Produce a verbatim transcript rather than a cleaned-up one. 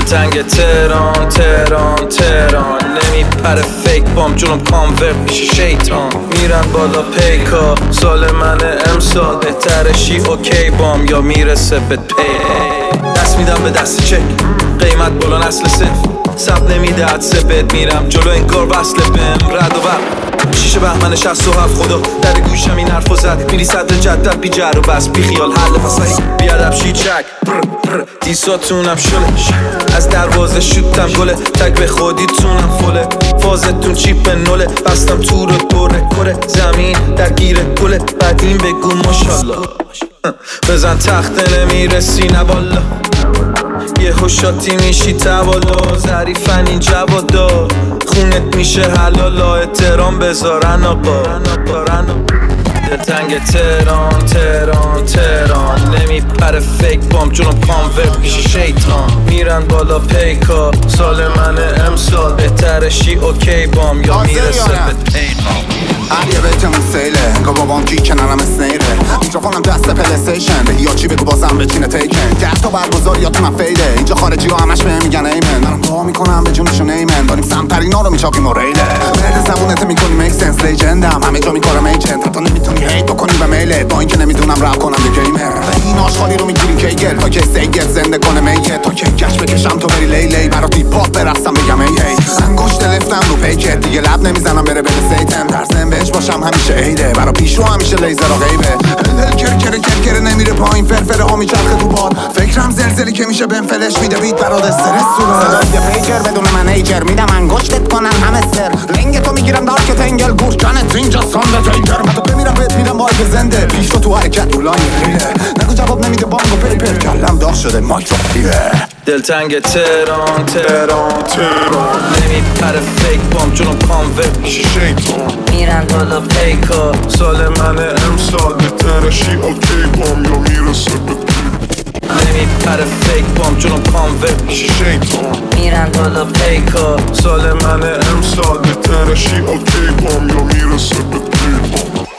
دلتنگ تهران تهران تهران نمیپره فیک بام جلوم کانورت میشه شیطان میرن بالا پیکا سال من امسال بهترشی اوکی بام یا میرسه به پی دست میدم به دست چک قیمت بلان اصل صفر سب نمیده عدسه بد میرم جلو انگار وصله بهم رد و بر شیشه بهمن شست و هفت خدا در گوشم این حرفو زد میری صدر جدد بی جر و بس بی خیال حل پسایی بیادب شیچک دیساتونم شلش از دروازه شوتم گله تک به خودیتونم فله فازتون چیپ نوله بستم تو رو دوره کره زمین در گیره گله بعدین بگو ماشالله بزن تخته نمیرسی نه والا یه خوشاتی میشی توالا ظریفن این جوادا خونت میشه حلالا احترام بذارن آقا دلتنگ تهران تهران تهران نمیپره فیک بام جلوم کانورت میشه شیطان میرن بالا پیکا سال من امسال بهترشی اوکی بام یا میرسه به پیمان علیه بیتمون سیله انگار بابام کی کنارم اسنیره میکروفونم دست پلیستیشن به یا چی بگو بازم بچینه تیکن ده تا برگزاریاتونم فیله اینجا خارجی ها همش بهم میگن ایمن منم دعا میکنم به جونشون ایمن داریم سمترینا رو میچاقیم و ریله مرد زبونت میکنی میک سنس لیجندم همه جا میکارم ایجنت حتی نمیتونی هیت بکنی به میله با اینکه نمیدونم رپ کنم یه گیمر این آشغالی رو میگیریم کیگل تا که سیگت زنده کنه میه تا که گشت بکشم تو بری لیلی برا دیپ پاپ برستم بگم ای ای انگشت لفتم رو پیکت دیگه لب نمیزنم بره به سیتم ترسم بهش باشم همیشه عیده برا پیشو همیشه لیزر و غیبه دل کر کر کر کر نمیره پایین فرفره ها میچرخه تو باد فکرم زلزلی که میشه بهم فلش میده بیت برات استرس صدا صدای پیجر بدون منیجر میدم انگشتت کنن همه سر لنگ تو میگیرم دارک تنگل گوش جانت اینجا ساند تیگر تو بمیرم بهت میدم وای زنده پیش تو حرکت تو لاین ریله نگو جواب نمیده بانگو پیپر کلم داغ شده مایک رو دیره دلتنگ تهران تهران تهران نمیپره فیک بام جلوم کانورت میشه شیطان میرن بالا پیکا سال من امسال بهترشی اوکی بام یا میرسه به نمیپره فیک بام جلوم کانورت میشه شیطان میرن بالا پیکا سال من امسال بهترشی اوکی بام یا میرسه به پیمان